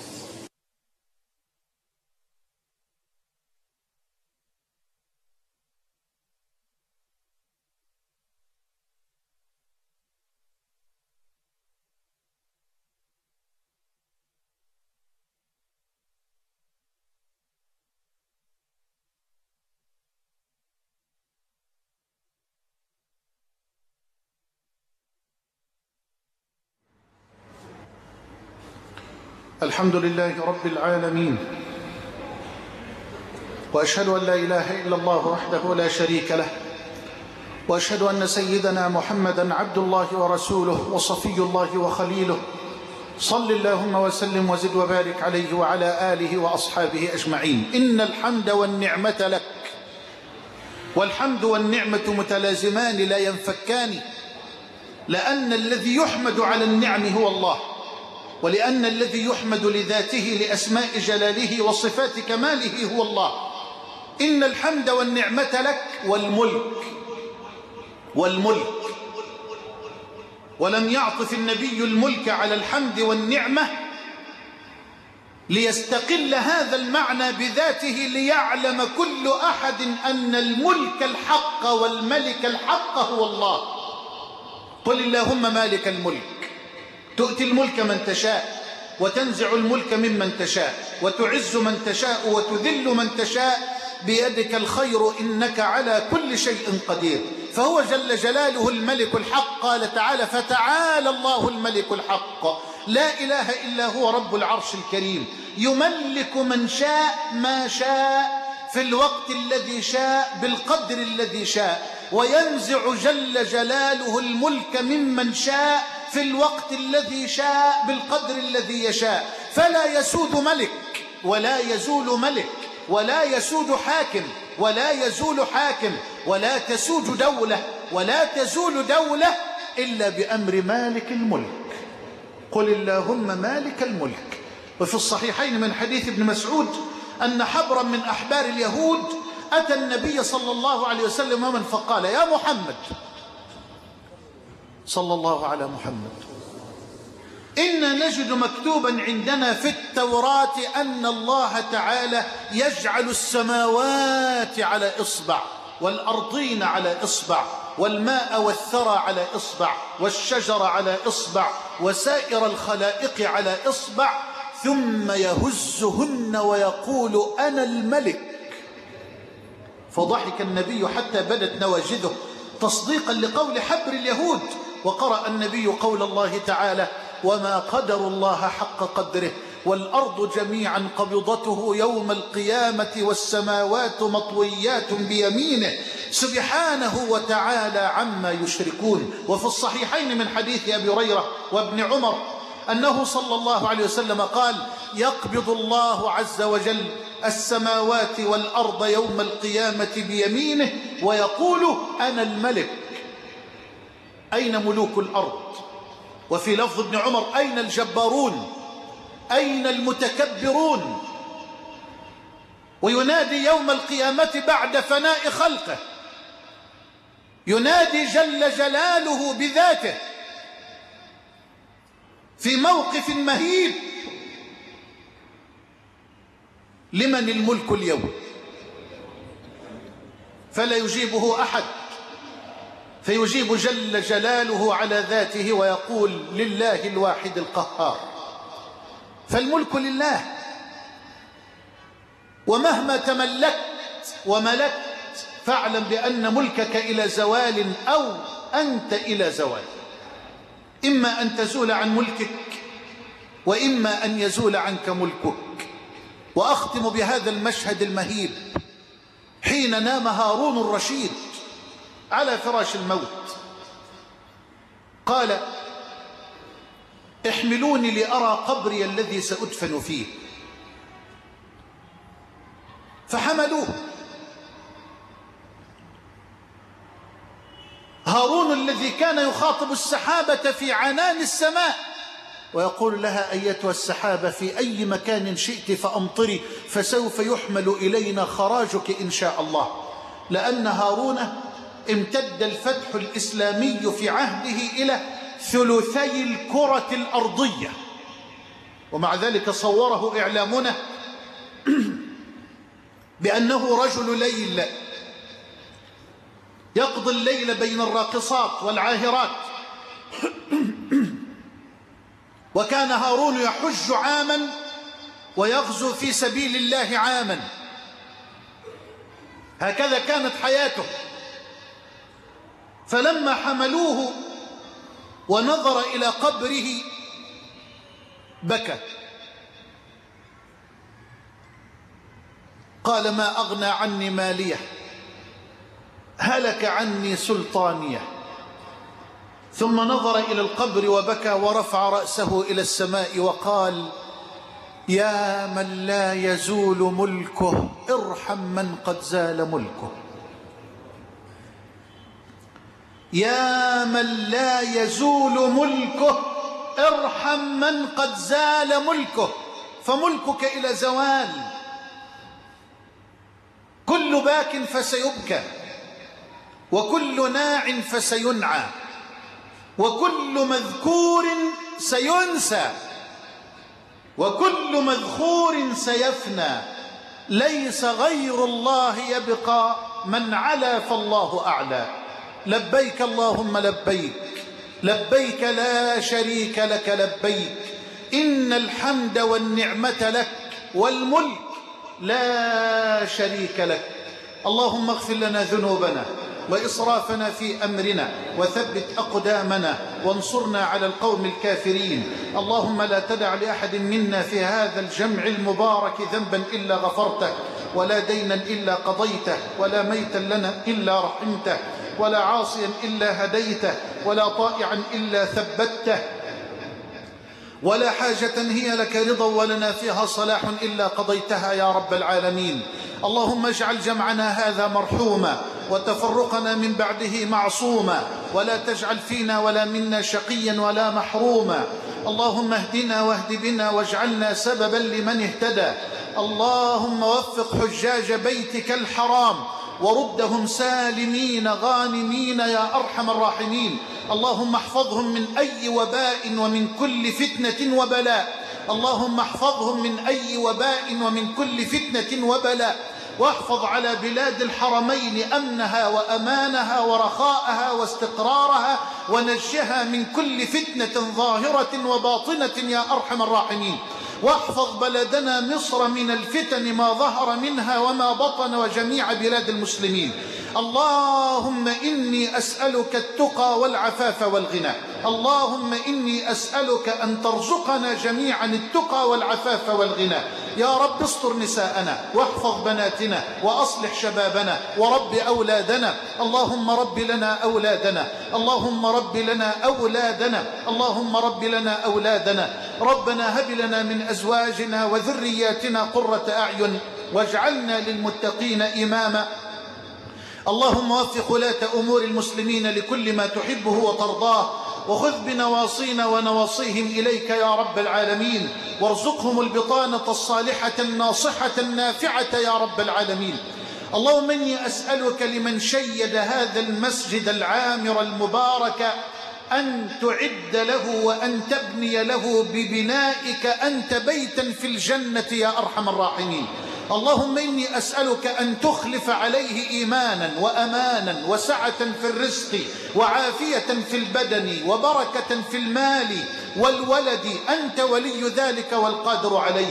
Speaker 1: الحمد لله رب العالمين، وأشهد أن لا إله إلا الله وحده لا شريك له، وأشهد أن سيدنا محمدا عبد الله ورسوله وصفي الله وخليله. صل اللهم وسلم وزد وبارك عليه وعلى آله وأصحابه أجمعين. إن الحمد والنعمة لك. والحمد والنعمة متلازمان لا ينفكان، لأن الذي يحمد على النعم هو الله، ولأن الذي يحمد لذاته لأسماء جلاله وصفات كماله هو الله. إن الحمد والنعمة لك والملك. ولم يعطف النبي الملك على الحمد والنعمة ليستقل هذا المعنى بذاته، ليعلم كل أحد أن الملك الحق والملك الحق هو الله. قل اللهم مالك الملك تؤتي الملك من تشاء وتنزع الملك ممن تشاء وتعز من تشاء وتذل من تشاء بيدك الخير إنك على كل شيء قدير. فهو جل جلاله الملك الحق. قال تعالى: فتعالى الله الملك الحق لا إله إلا هو رب العرش الكريم. يملك من شاء ما شاء في الوقت الذي شاء بالقدر الذي شاء، وينزع جل جلاله الملك ممن شاء في الوقت الذي شاء بالقدر الذي يشاء. فلا يسود ملك ولا يزول ملك ولا يسود حاكم ولا يزول حاكم ولا تسود دولة ولا تزول دولة إلا بأمر مالك الملك. قل اللهم مالك الملك. وفي الصحيحين من حديث ابن مسعود أن حبرا من أحبار اليهود أتى النبي صلى الله عليه وسلم ومن فقال: يا محمد، صلى الله على محمد، إنا نجد مكتوبا عندنا في التوراة أن الله تعالى يجعل السماوات على إصبع والأرضين على إصبع والماء والثرى على إصبع والشجر على إصبع وسائر الخلائق على إصبع، ثم يهزهن ويقول: أنا الملك. فضحك النبي حتى بدت نواجذه تصديقا لقول حبر اليهود. وقرأ النبي قول الله تعالى: وما قدر الله حق قدره والأرض جميعا قبضته يوم القيامة والسماوات مطويات بيمينه سبحانه وتعالى عما يشركون. وفي الصحيحين من حديث أبي هريرة وابن عمر أنه صلى الله عليه وسلم قال: يقبض الله عز وجل السماوات والأرض يوم القيامة بيمينه ويقول: أنا الملك. أين ملوك الأرض؟ وفي لفظ ابن عمر: أين الجبارون؟ أين المتكبرون؟ وينادي يوم القيامة بعد فناء خلقه، ينادي جل جلاله بذاته في موقف مهيب: لمن الملك اليوم؟ فلا يجيبه أحد، فيجيب جل جلاله على ذاته ويقول: لله الواحد القهار. فالملك لله، ومهما تملكت وملكت فاعلم بأن ملكك إلى زوال أو أنت إلى زوال. إما أن تزول عن ملكك وإما أن يزول عنك ملكك. وأختم بهذا المشهد المهيب حين نام هارون الرشيد على فراش الموت. قال: احملوني لأرى قبري الذي سأدفن فيه. فحملوه. هارون الذي كان يخاطب السحابة في عنان السماء ويقول لها: أيتها السحابة في أي مكان شئت فأمطري فسوف يحمل إلينا خراجك إن شاء الله. لأن هارون امتد الفتح الإسلامي في عهده إلى ثلثي الكرة الأرضية، ومع ذلك صوره إعلامنا بأنه رجل ليل يقضي الليل بين الراقصات والعاهرات. وكان هارون يحج عاما ويغزو في سبيل الله عاما، هكذا كانت حياته. فلما حملوه ونظر إلى قبره بكى، قال: ما أغنى عني مالية، هلك عني سلطانية. ثم نظر إلى القبر وبكى ورفع رأسه إلى السماء وقال: يا من لا يزول ملكه ارحم من قد زال ملكه. يا من لا يزول ملكه ارحم من قد زال ملكه، فملكك إلى زوال. كل باك فسيبكى، وكل ناع فسينعى، وكل مذكور سينسى، وكل مذخور سيفنى. ليس غير الله يبقى، من علا فالله أعلى. لبيك اللهم لبيك، لبيك لا شريك لك لبيك، إن الحمد والنعمة لك والملك لا شريك لك. اللهم اغفر لنا ذنوبنا وإسرافنا في أمرنا وثبت أقدامنا وانصرنا على القوم الكافرين. اللهم لا تدع لأحد منا في هذا الجمع المبارك ذنبا إلا غفرته، ولا دينا إلا قضيته، ولا ميتا لنا إلا رحمته، ولا عاصيا إلا هديته، ولا طائعا إلا ثبته، ولا حاجة هي لك رضا ولنا فيها صلاح إلا قضيتها يا رب العالمين. اللهم اجعل جمعنا هذا مرحوما وتفرقنا من بعده معصوما، ولا تجعل فينا ولا منا شقيا ولا محروما. اللهم اهدنا واهد بنا واجعلنا سببا لمن اهتدى. اللهم وفق حجاج بيتك الحرام وردهم سالمين غانمين يا أرحم الراحمين. اللهم احفظهم من أي وباء ومن كل فتنة وبلاء. اللهم احفظهم من أي وباء ومن كل فتنة وبلاء، واحفظ على بلاد الحرمين أمنها وأمانها ورخاءها واستقرارها، ونجها من كل فتنة ظاهرة وباطنة يا أرحم الراحمين. واحفظ بلدنا مصر من الفتن ما ظهر منها وما بطن وجميع بلاد المسلمين. اللهم إني أسألك التقى والعفاف والغنى. اللهم إني أسألك أن ترزقنا جميعا التقى والعفاف والغنى. يا رب استر نساءنا واحفظ بناتنا وأصلح شبابنا ورب أولادنا. اللهم رب لنا أولادنا، اللهم رب لنا أولادنا، اللهم رب لنا أولادنا. ربنا هب لنا من أزواجنا وذرياتنا قرة أعين واجعلنا للمتقين إماما. اللهم وفق ولاة أمور المسلمين لكل ما تحبه وترضاه، وخذ بنواصينا ونواصيهم إليك يا رب العالمين، وارزقهم البطانة الصالحة الناصحة النافعة يا رب العالمين. اللهم إني أسألك لمن شيد هذا المسجد العامر المبارك أن تعد له وأن تبني له ببنائك أنت بيتا في الجنة يا أرحم الراحمين. اللهم إني أسألك أن تخلف عليه إيمانا وأمانا وسعة في الرزق وعافية في البدن وبركة في المال والولد، أنت ولي ذلك والقادر عليه.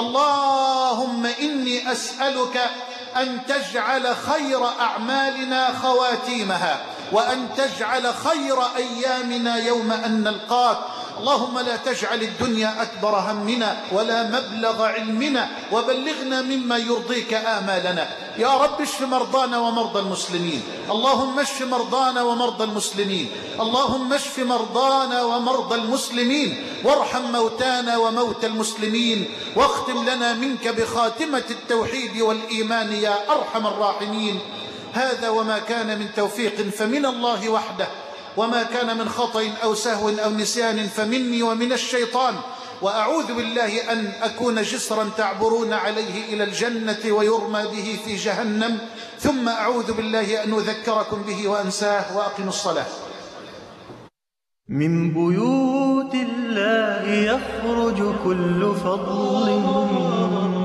Speaker 1: اللهم إني أسألك أن تجعل خير أعمالنا خواتيمها، وأن تجعل خير أيامنا يوم أن نلقاك. اللهم لا تجعل الدنيا أكبر همنا ولا مبلغ علمنا، وبلغنا مما يرضيك آمالنا. يا رب اشف مرضانا ومرضى المسلمين، اللهم اشف مرضانا ومرضى المسلمين، اللهم اشف مرضانا ومرضى المسلمين، وارحم موتانا وموتى المسلمين، واختم لنا منك بخاتمة التوحيد والإيمان يا أرحم الراحمين. هذا وما كان من توفيق فمن الله وحده، وما كان من خطأ أو سهو أو نسيان فمني ومن الشيطان، وأعوذ بالله أن أكون جسرا تعبرون عليه إلى الجنة ويرمى به في جهنم، ثم أعوذ بالله أن أذكركم به وأنساه. وأقم الصلاة.
Speaker 2: من بيوت الله يخرج كل فضل